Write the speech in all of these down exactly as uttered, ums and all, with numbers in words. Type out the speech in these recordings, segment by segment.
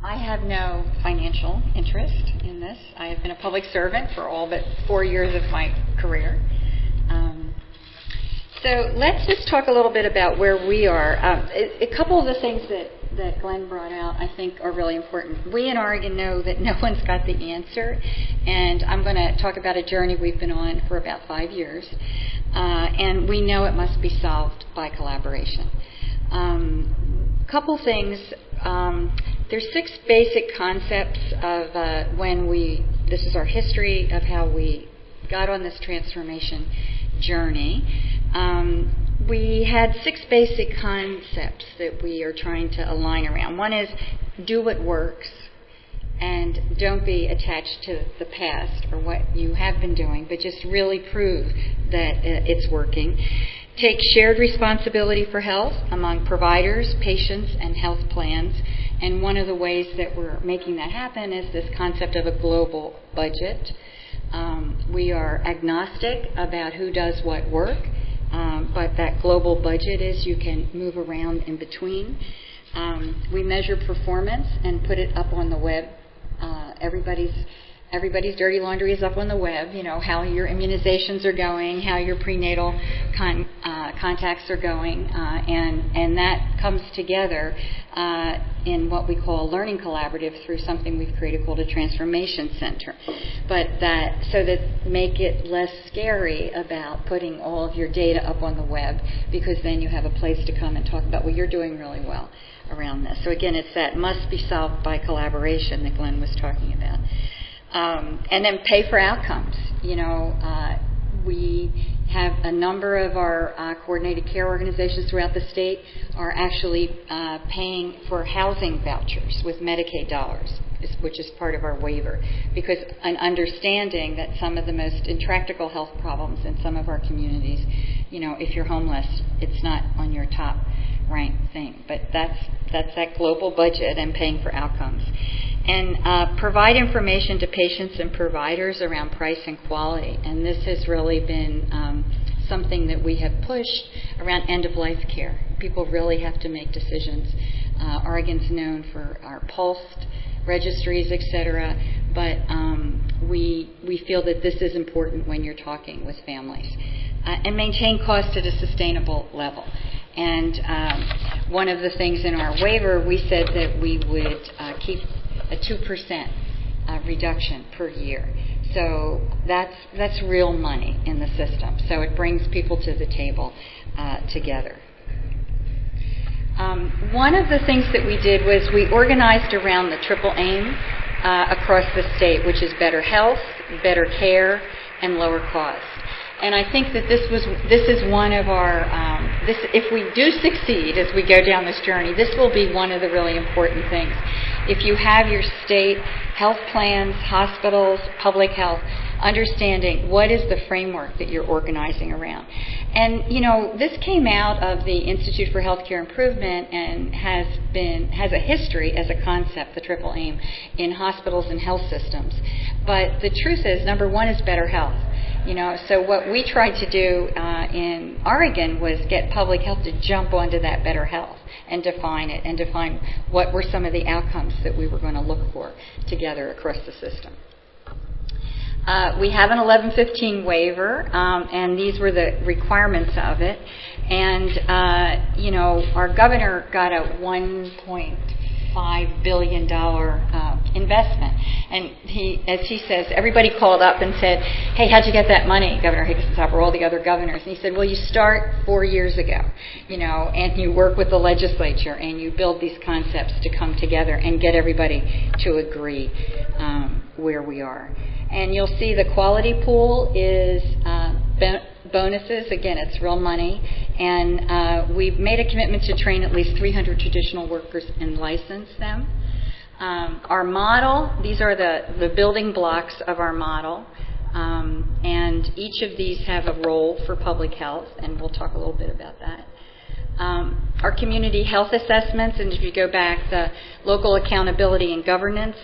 I have no financial interest in this. I have been a public servant for all but four years of my career. Um, so let's just talk a little bit about where we are. Um, a, a couple of the things that, that Glenn brought out I think are really important. We in Oregon know that no one's got the answer, and I'm going to talk about a journey we've been on for about five years, uh, and we know it must be solved by collaboration. Um, couple things. Um, there's six basic concepts of uh, when we, this is our history of how we got on this transformation journey. Um, we had six basic concepts that we are trying to align around. One is do what works and don't be attached to the past or what you have been doing, but just really prove that uh, it's working. Take shared responsibility for health among providers, patients, and health plans. And one of the ways that we're making that happen is this concept of a global budget. Um, we are agnostic about who does what work, um, but that global budget is you can move around in between. Um, we measure performance and put it up on the web. Uh, everybody's Everybody's dirty laundry is up on the web, you know, how your immunizations are going, how your prenatal con- uh, contacts are going, uh, and, and that comes together uh, in what we call a learning collaborative through something we've created called a transformation center. But that, so that make it less scary about putting all of your data up on the web, because then you have a place to come and talk about, well, you're doing really well around this. So again, it's that must be solved by collaboration that Glenn was talking about. Um, and then pay for outcomes. You know, uh, we have a number of our uh, coordinated care organizations throughout the state are actually uh, paying for housing vouchers with Medicaid dollars, which is part of our waiver, because an understanding that some of the most intractable health problems in some of our communities, you know, if you're homeless, it's not on your top ranked thing. But that's that's that global budget and paying for outcomes. And uh, provide information to patients and providers around price and quality. And this has really been um, something that we have pushed around end-of-life care. People really have to make decisions. Uh, Oregon's known for our pulsed registries, et cetera, but um, we we feel that this is important when you're talking with families. Uh, and maintain cost at a sustainable level. And um, one of the things in our waiver, we said that we would uh, keep a two percent uh, reduction per year. So that's that's real money in the system. So it brings people to the table uh, together. Um, one of the things that we did was we organized around the triple aim uh, across the state, which is better health, better care, and lower cost. And I think that this was this is one of our um, this if we do succeed as we go down this journey, this will be one of the really important things. If you have your state health plans, hospitals, public health, understanding what is the framework that you're organizing around. And you know, this came out of the Institute for Healthcare Improvement and has been has a history as a concept, the triple aim, in hospitals and health systems. But the truth is, number one is better health. You know, so what we tried to do uh, in Oregon was get public health to jump onto that better health and define it and define what were some of the outcomes that we were going to look for together across the system. Uh, we have an eleven fifteen waiver, um, and these were the requirements of it. And, uh, you know, our governor got a one point five billion dollars uh, investment. And he, as he says, everybody called up and said, hey, how'd you get that money, Governor Higginbotham, or all the other governors? And he said, well, you start four years ago, you know, and you work with the legislature and you build these concepts to come together and get everybody to agree um, where we are. And you'll see the quality pool is uh, bonuses. Again, it's real money. And uh, we've made a commitment to train at least three hundred traditional workers and license them. Um, our model, these are the, the building blocks of our model. Um, and each of these have a role for public health, and we'll talk a little bit about that. Um, our community health assessments, and if you go back, the local accountability and governance.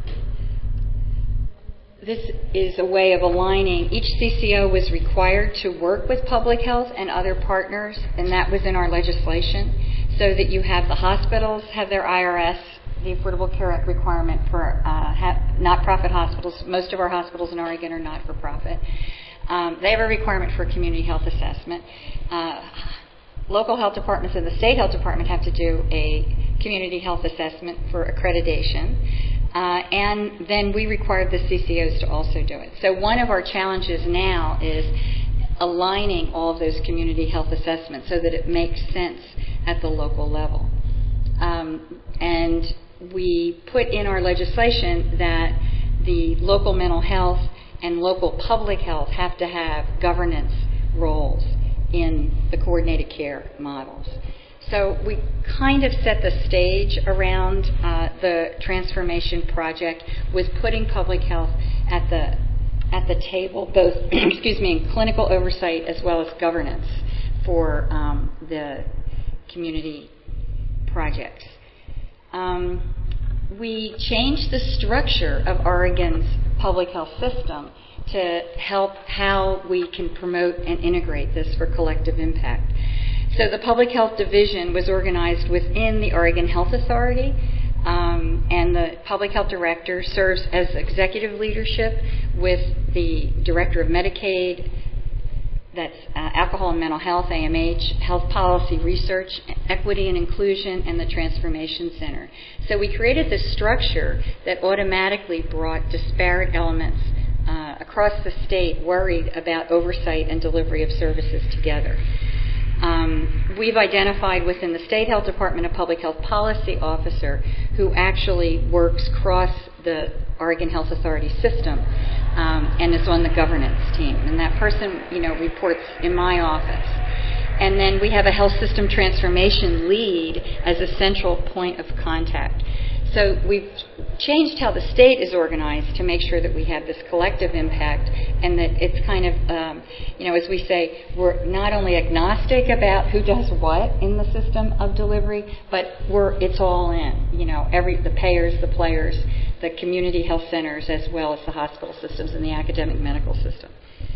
This is a way of aligning. Each C C O was required to work with public health and other partners, and that was in our legislation, so that you have the hospitals have their I R S the Affordable Care Act requirement for uh, ha- not-profit hospitals. Most of our hospitals in Oregon are not-for-profit. Um, they have a requirement for community health assessment. Uh, local health departments and the state health department have to do a community health assessment for accreditation. Uh, and then we require the C C Os to also do it. So one of our challenges now is aligning all of those community health assessments so that it makes sense at the local level. Um, and we put in our legislation that the local mental health and local public health have to have governance roles in the coordinated care models. So we kind of set the stage around uh, the transformation project with putting public health at the at the table, both excuse me, in clinical oversight as well as governance for um, the community projects. Um, we changed the structure of Oregon's public health system to help how we can promote and integrate this for collective impact. So the Public Health Division was organized within the Oregon Health Authority, um, and the Public Health Director serves as executive leadership with the Director of Medicaid, that's uh, Alcohol and Mental Health, A M H, Health Policy Research, Equity and Inclusion, and the Transformation Center. So we created this structure that automatically brought disparate elements uh, across the state worried about oversight and delivery of services together. Um, we've identified within the State Health Department a public health policy officer who actually works across the Oregon Health Authority system um, and is on the governance team. And that person, you know, reports in my office. And then we have a health system transformation lead as a central point of contact. So we've changed how the state is organized to make sure that we have this collective impact and that it's kind of, um, you know, as we say, we're not only agnostic about who does what in the system of delivery, but we're it's all in, you know, every the payers, the players, the community health centers, as well as the hospital systems and the academic medical system.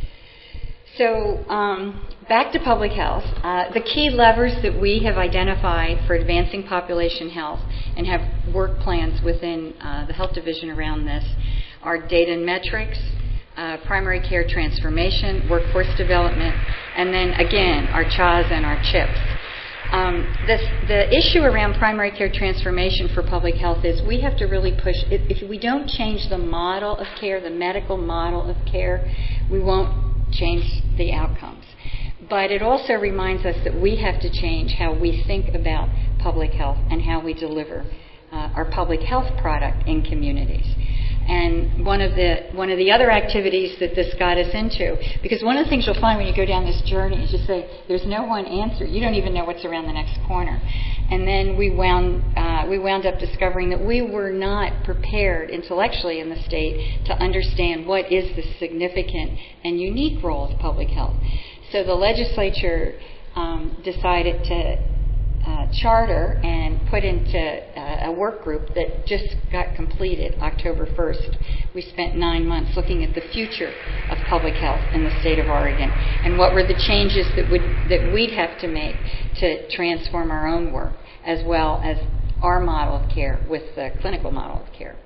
So um, back to public health. Uh, the key levers that we have identified for advancing population health and have work plans within uh, the health division around this are data and metrics, uh, primary care transformation, workforce development, and then again our C H A S and our CHIPS. Um, this, the issue around primary care transformation for public health is we have to really push, if, if we don't change the model of care, the medical model of care, we won't change the outcomes. But it also reminds us that we have to change how we think about public health and how we deliver uh, our public health product in communities. And one of the one of the other activities that this got us into, because one of the things you'll find when you go down this journey is you say, there's no one answer. You don't even know what's around the next corner. And then we wound uh, we wound up discovering that we were not prepared intellectually in the state to understand what is the significant and unique role of public health. So the legislature um, decided to Uh, charter and put into uh, a work group that just got completed October first. We spent nine months looking at the future of public health in the state of Oregon and what were the changes that would that we'd have to make to transform our own work as well as our model of care with the clinical model of care.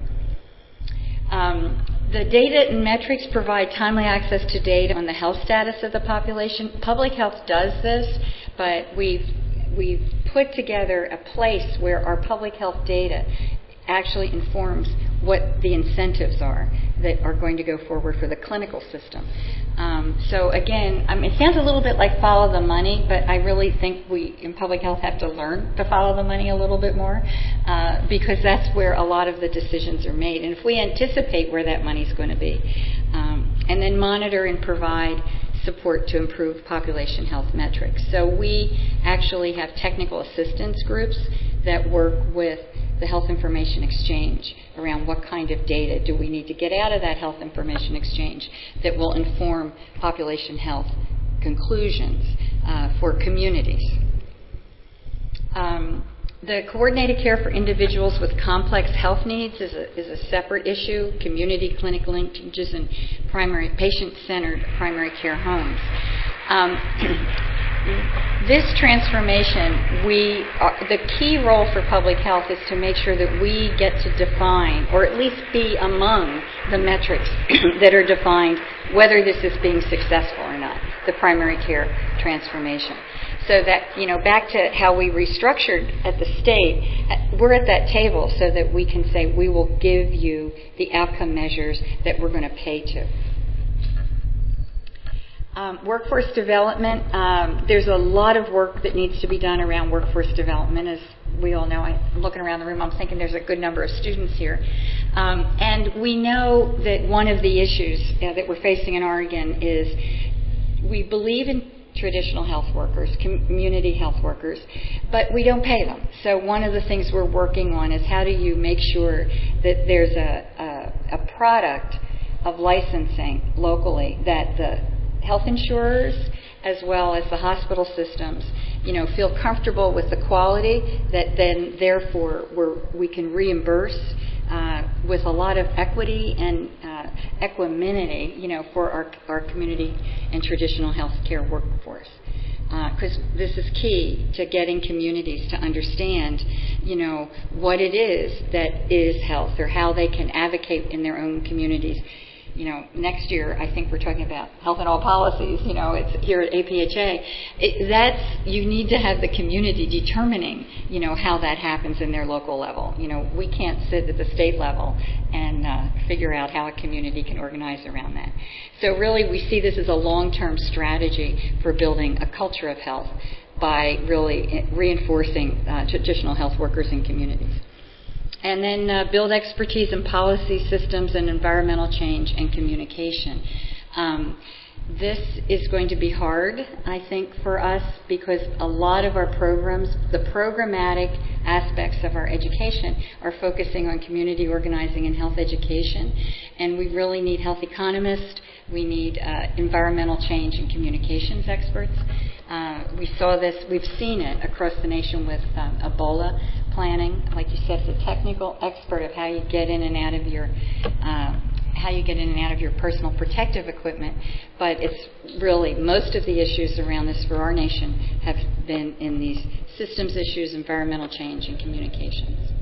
Um, the data and metrics provide timely access to data on the health status of the population. Public health does this, but we've We've put together a place where our public health data actually informs what the incentives are that are going to go forward for the clinical system. Um, so again, I mean, it sounds a little bit like follow the money, but I really think we in public health have to learn to follow the money a little bit more uh, because that's where a lot of the decisions are made. And if we anticipate where that money is going to be, um, and then monitor and provide support to improve population health metrics. So we actually have technical assistance groups that work with the Health Information Exchange around what kind of data do we need to get out of that Health Information Exchange that will inform population health conclusions uh, for communities. Um, The coordinated care for individuals with complex health needs is a, is a separate issue, community clinic linkages and primary patient-centered primary care homes. Um, this transformation, we are, the key role for public health is to make sure that we get to define, or at least be among the metrics that are defined, whether this is being successful or not, the primary care transformation. So that, you know, back to how we restructured at the state, we're at that table so that we can say we will give you the outcome measures that we're going to pay to. Um, workforce development, um, there's a lot of work that needs to be done around workforce development. As we all know, I'm looking around the room, I'm thinking there's a good number of students here. Um, and we know that one of the issues uh, that we're facing in Oregon is we believe in traditional health workers, community health workers, but we don't pay them. So one of the things we're working on is how do you make sure that there's a, a, a product of licensing locally that the health insurers as well as the hospital systems, you know, feel comfortable with the quality that then therefore we're, we can reimburse uh, with a lot of equity and uh, equanimity, you know, for our, our community and traditional health care workforce. Because uh, this is key to getting communities to understand, you know, what it is that is health or how they can advocate in their own communities. You know, next year I think we're talking about health and all policies. You know, it's here at A P H A. It, that's you need to have the community determining, you know, how that happens in their local level. You know, we can't sit at the state level and uh, figure out how a community can organize around that. So really, we see this as a long-term strategy for building a culture of health by really reinforcing uh, traditional health workers in communities. And then uh, build expertise in policy systems and environmental change and communication. Um, this is going to be hard, I think, for us because a lot of our programs, the programmatic aspects of our education are focusing on community organizing and health education. And we really need health economists. We need uh, environmental change and communications experts. Uh, we saw this, we've seen it across the nation with um, Ebola planning. Like you said, the technical expert of how you get in and out of your uh, how you get in and out of your personal protective equipment. But it's really, most of the issues around this for our nation have been in these systems issues, environmental change, and communications.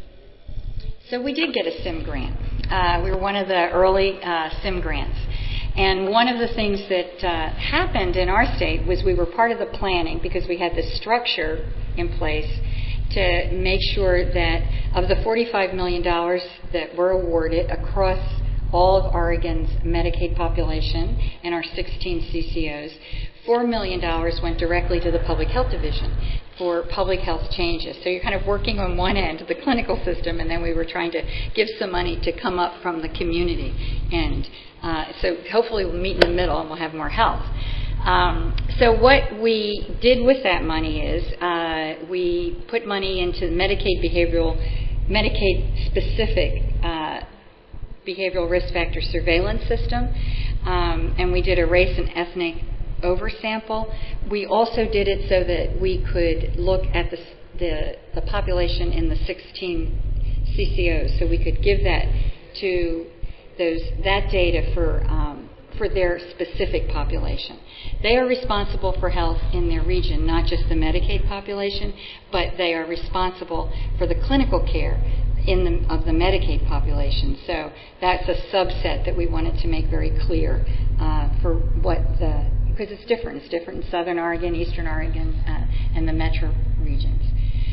So we did get a SIM grant. Uh, we were one of the early uh, SIM grants. And one of the things that uh, happened in our state was we were part of the planning because we had this structure in place to make sure that of the forty-five million dollars that were awarded across all of Oregon's Medicaid population and our sixteen C C Os, four million dollars went directly to the Public Health Division for public health changes. So you're kind of working on one end, the clinical system, and then we were trying to give some money to come up from the community end. Uh, so hopefully we'll meet in the middle and we'll have more health. Um, so what we did with that money is uh, we put money into Medicaid behavioral, Medicaid specific uh, behavioral risk factor surveillance system, um, and we did a race and ethnic oversample. We also did it so that we could look at the the, the population in the sixteen C C Os, so we could give that to those that data for um, for their specific population. They are responsible for health in their region, not just the Medicaid population, but they are responsible for the clinical care in the, of the Medicaid population. So that's a subset that we wanted to make very clear uh, for what the, because it's different. It's different in Southern Oregon, Eastern Oregon, uh, and the metro regions.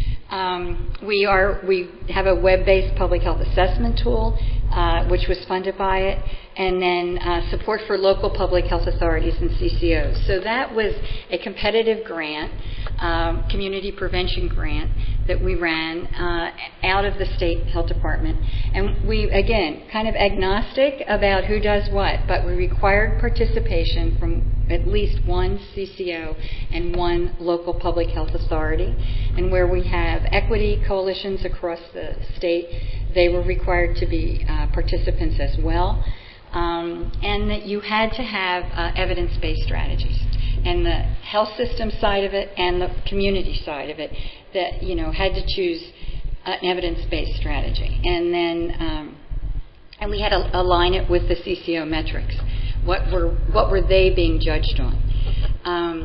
Um, we are we have a web-based public health assessment tool, uh, which was funded by it, and then uh, support for local public health authorities and C C Os. So that was a competitive grant, um, community prevention grant that we ran uh, out of the state health department. And we, again, kind of agnostic about who does what, but we required participation from at least one C C O and one local public health authority. And where we have equity coalitions across the state, they were required to be uh, participants as well. Um, and that you had to have uh, evidence-based strategies. And the health system side of it and the community side of it, that, you know, had to choose an evidence-based strategy. And then, um, and we had to align it with the C C O metrics. What were what were they being judged on? Um,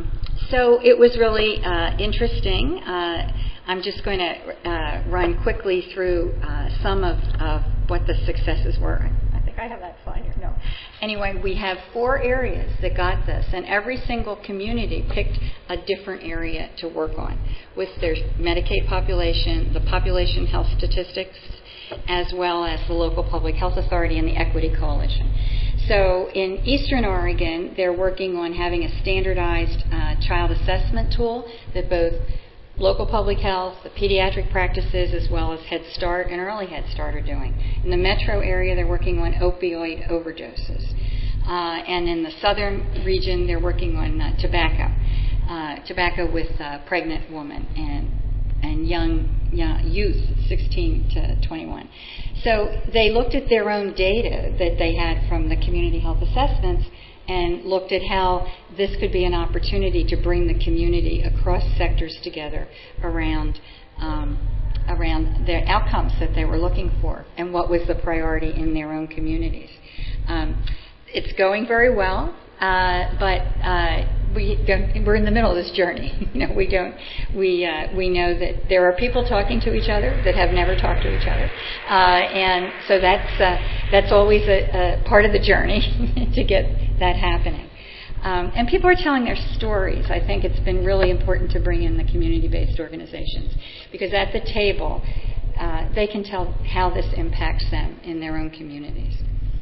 so it was really uh, interesting. Uh, I'm just going to uh, run quickly through uh, some of, of what the successes were. I think I have that slide here. No. Anyway, we have four areas that got this, and every single community picked a different area to work on with their Medicaid population, the population health statistics, as well as the local public health authority and the Equity Coalition. So in Eastern Oregon, they're working on having a standardized uh, child assessment tool that both local public health, the pediatric practices, as well as Head Start and Early Head Start are doing. In the metro area, they're working on opioid overdoses. Uh, and in the southern region, they're working on uh, tobacco, uh, tobacco with uh, pregnant women and and young, young youth, sixteen to twenty-one. So they looked at their own data that they had from the community health assessments and looked at how this could be an opportunity to bring the community across sectors together around um, around their outcomes that they were looking for and what was the priority in their own communities. Um, it's going very well, uh, but uh, we don't, we're in the middle of this journey. you know, we don't we uh, we know that there are people talking to each other that have never talked to each other, uh, and so that's uh, that's always a, a part of the journey to get that happening. Um, and people are telling their stories. I think it's been really important to bring in the community-based organizations because at the table uh, they can tell how this impacts them in their own communities.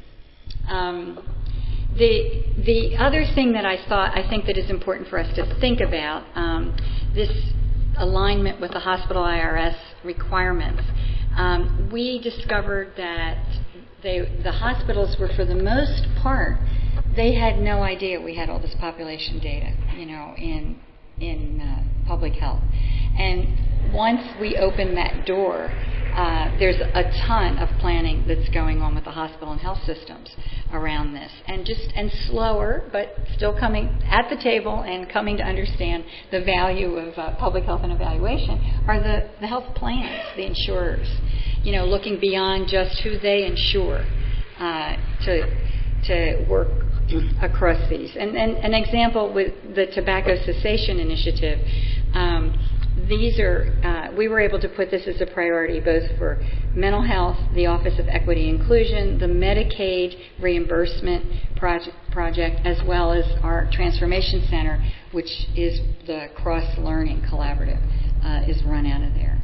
Um, The the other thing that I thought I think that is important for us to think about um, this alignment with the hospital I R S requirements. Um, we discovered that they, the hospitals were, for the most part, they had no idea we had all this population data, you know, in in uh, public health. And once we opened that door, uh, there's a ton of planning that's going on with the hospital and health systems around this, and just and slower, but still coming at the table and coming to understand the value of uh, public health and evaluation are the, the health plans, the insurers, you know, looking beyond just who they insure uh, to to work across these. And, and an example with the Tobacco Cessation Initiative. Um, These are, uh, we were able to put this as a priority both for mental health, the Office of Equity Inclusion, the Medicaid reimbursement project, project, as well as our Transformation Center, which is the cross-learning collaborative, uh, is run out of there.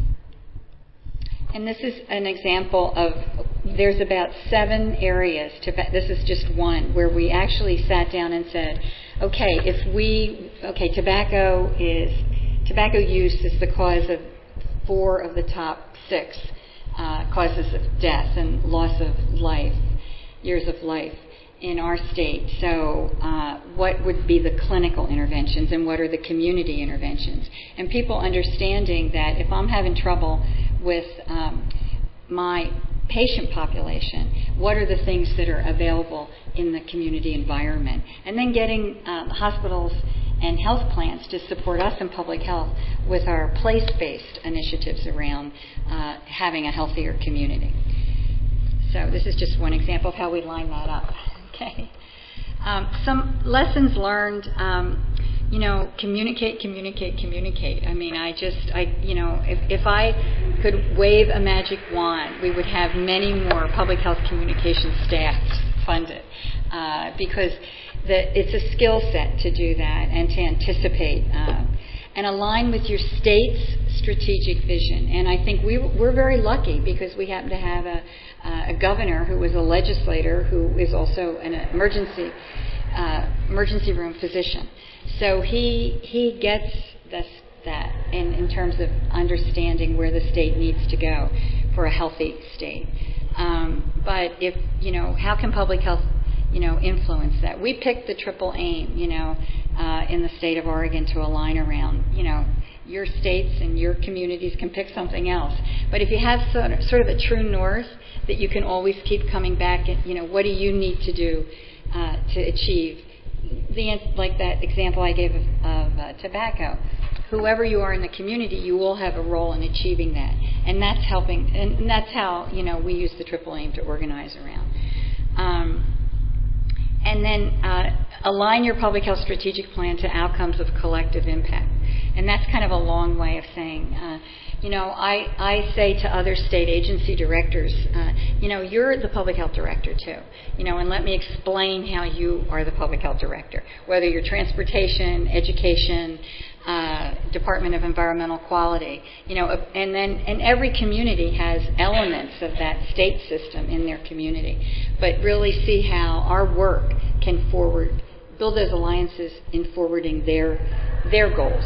And this is an example of, there's about seven areas, to, this is just one, where we actually sat down and said, okay, if we, okay, tobacco is, Tobacco use is the cause of four of the top six uh, causes of death and loss of life, years of life in our state. So uh, what would be the clinical interventions and what are the community interventions? And people understanding that if I'm having trouble with um, my patient population, what are the things that are available in the community environment? And then getting uh, hospitals and health plans to support us in public health with our place-based initiatives around uh, having a healthier community. So this is just one example of how we line that up. Okay. Um, some lessons learned. Um, you know, communicate, communicate, communicate. I mean, I just, I, you know, if, if I could wave a magic wand, we would have many more public health communication staff funded uh, because the, it's a skill set to do that and to anticipate uh, and align with your state's strategic vision. And I think we, we're very lucky because we happen to have a, a governor who was a legislator who is also an emergency uh, emergency room physician. So he he gets this, that in, in terms of understanding where the state needs to go for a healthy state. Um, but if, you know, how can public health, you know, influence that? We picked the triple aim, you know, uh, in the state of Oregon to align around, you know, your states and your communities can pick something else. But if you have sort of, sort of a true north that you can always keep coming back and, you know, what do you need to do uh, to achieve? The, like that example I gave of, of uh, tobacco. Whoever you are in the community, you will have a role in achieving that, and that's helping. And, and that's how, you know, we use the triple aim to organize around. Um, and then uh, align your public health strategic plan to outcomes of collective impact. And that's kind of a long way of saying, uh, you know, I, I say to other state agency directors, uh, you know, you're the public health director too, you know, and let me explain how you are the public health director, whether you're transportation, education, uh, Department of Environmental Quality, you know, and then and every community has elements of that state system in their community, but really see how our work can forward, build those alliances in forwarding their their goals.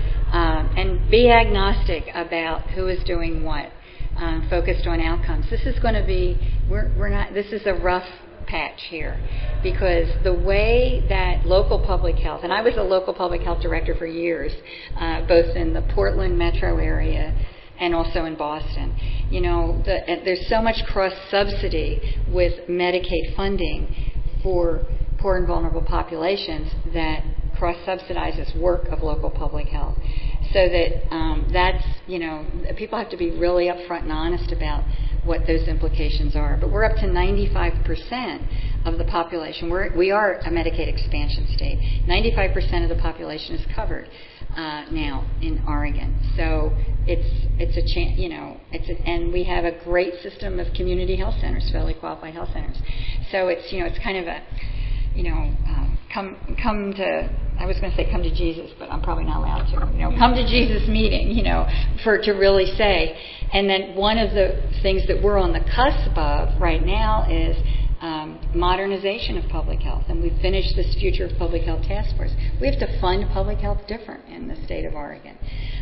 Um, and be agnostic about who is doing what, um, focused on outcomes. This is going to be, we're, we're not, this is a rough patch here, because the way that local public health, and I was a local public health director for years, uh, both in the Portland metro area and also in Boston. You know, the, there's so much cross-subsidy with Medicaid funding for poor and vulnerable populations that cross-subsidizes work of local public health. So that um, that's, you know, people have to be really upfront and honest about what those implications are. But we're up to ninety-five percent of the population. We're, we are a Medicaid expansion state. ninety-five percent of the population is covered uh, now in Oregon. So it's it's a chance, you know, it's a, and we have a great system of community health centers, federally qualified health centers. So it's, you know, it's kind of a, you know, uh, come come to, I was going to say come to Jesus, but I'm probably not allowed to, you know, come to Jesus meeting, you know, for to really say. And then one of the things that we're on the cusp of right now is um, modernization of public health. And we've finished this Future of Public Health Task Force. We have to fund public health different in the state of Oregon.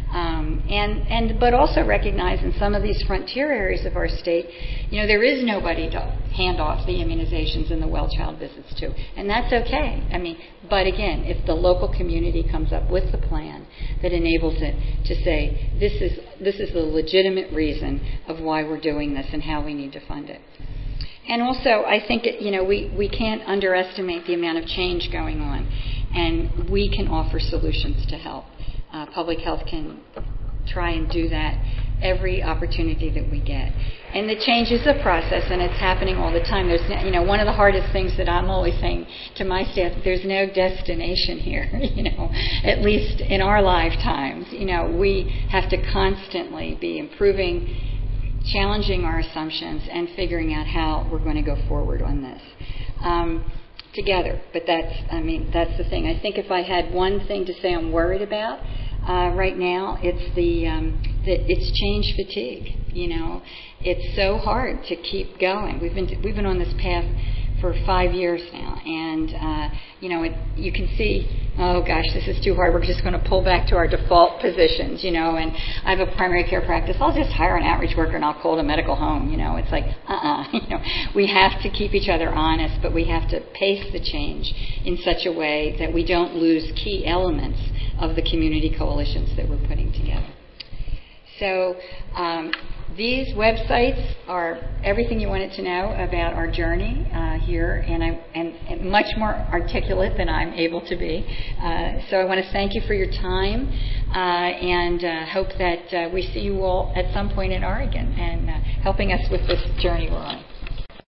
Um, and, and but also recognize in some of these frontier areas of our state, you know, there is nobody to hand off the immunizations and the well child visits to, and that's okay. I mean, but again, if the local community comes up with the plan that enables it to say this is this is the legitimate reason of why we're doing this and how we need to fund it. And also, I think it, you know we we can't underestimate the amount of change going on, and we can offer solutions to help. Uh, public health can try and do that every opportunity that we get. And the change is a process, and it's happening all the time. There's, no, you know, one of the hardest things that I'm always saying to my staff, there's no destination here, you know, at least in our lifetimes. You know, we have to constantly be improving, challenging our assumptions, and figuring out how we're going to go forward on this. Um, together. But that's, I mean, that's the thing. I think if I had one thing to say I'm worried about uh, right now, it's the, um, the it's change fatigue. You know, it's so hard to keep going. We've been we've been on this path for five years now, and uh, you know, it, you can see, oh gosh, this is too hard. We're just going to pull back to our default positions, you know. And I have a primary care practice. I'll just hire an outreach worker and I'll call it a medical home. You know, it's like, uh-uh. You know, we have to keep each other honest, but we have to pace the change in such a way that we don't lose key elements of the community coalitions that we're putting together. So um, these websites are everything you wanted to know about our journey uh, here, and, I, and, and much more articulate than I'm able to be. Uh, so I want to thank you for your time, uh, and uh, hope that uh, we see you all at some point in Oregon and uh, helping us with this journey we're on.